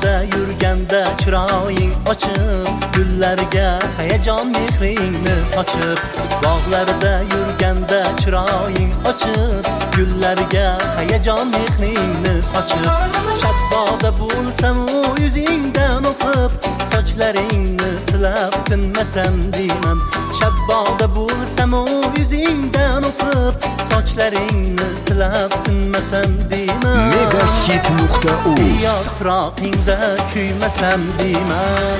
Bog'larda yurganda chiroying ochib, gullarga hayajon mehringni sochib. Bog'larda yurganda chiroying ochib, gullarga hayajon mehringni sochib. Shabboda bo'lsam yuzingdan o'pib, sochlaringni silab tinmasam deyman. Shabboda bo'lsam yuzingdan o'pib, sochlaringni silab tinmasam deyman. Megahit.uz Yaproqingda kuymasam deyman.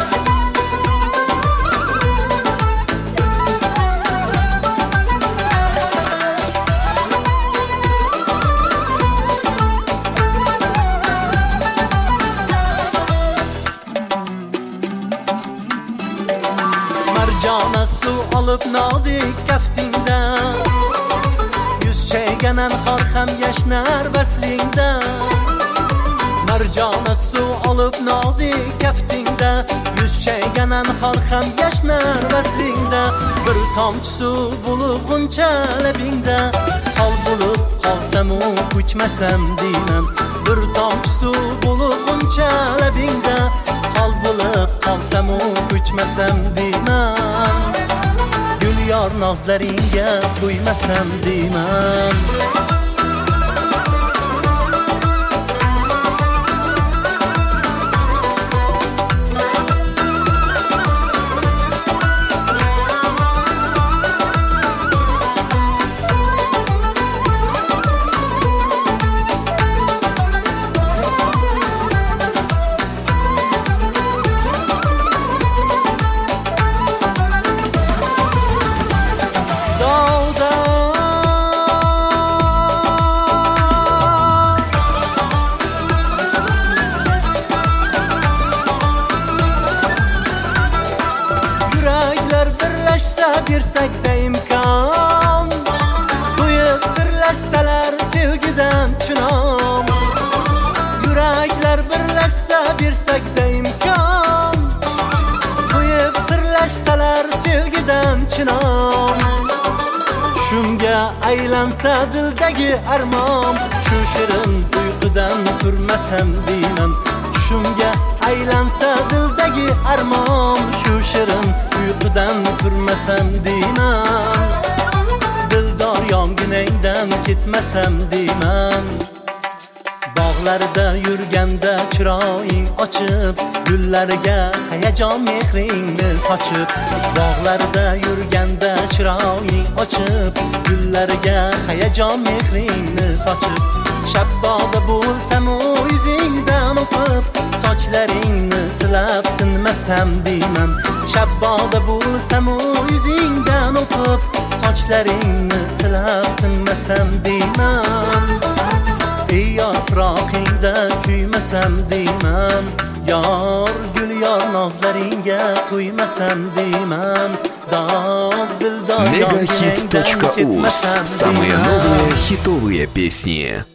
Marjona suv olib nozik kaftingdan, yuz chayganan xor ham yashnar vaslingda. Marjona suv olib nozik kaftingda, yuz chayganan xor ham yashnar vaslingda. Bir tomchi suv bo'lib g'uncha labingda, hol bo'lib qolsam ko'chmasam deyman. Bir tomchi suv bo'lib g'uncha labingda, hol bo'lib qolsam ko'chmasam deyman. Gul yor nozlaringga to'ymasam deyman. Girsakda imkon, to'yib sirlashsalar sevgidan chinom. Yuraklar birlashsa bersakda imkon, to'yib sirlashsalar sevgidan chinom. Shunga aylansa dildagi armon, shu shirin uyqudan turmasam deyman. Shunga aylansa dildagi armon, shu shirin uyqudan turmasam deyman. Dildor yonginangdan ketmasam deyman. Bog'larda yurganda chiroying ochib, gullarga hayajon mehringni sochib. Bog'larda yurganda chiroying ochib, gullarga hayajon mehringni sochib. Shabboda bo'lsam yuzingdan o'pib, sochlaringni silab tinmasam deyman. Shabboda bo'lsam yuzingdan o'pib, sochlaringni silab tinmasam deyman. Ey yaproqingda kuymasam deyman. Yor gul yor nozlaringga to'ymasam deyman. Dog dildor Megahit.uz. Самые новые хитовые песни.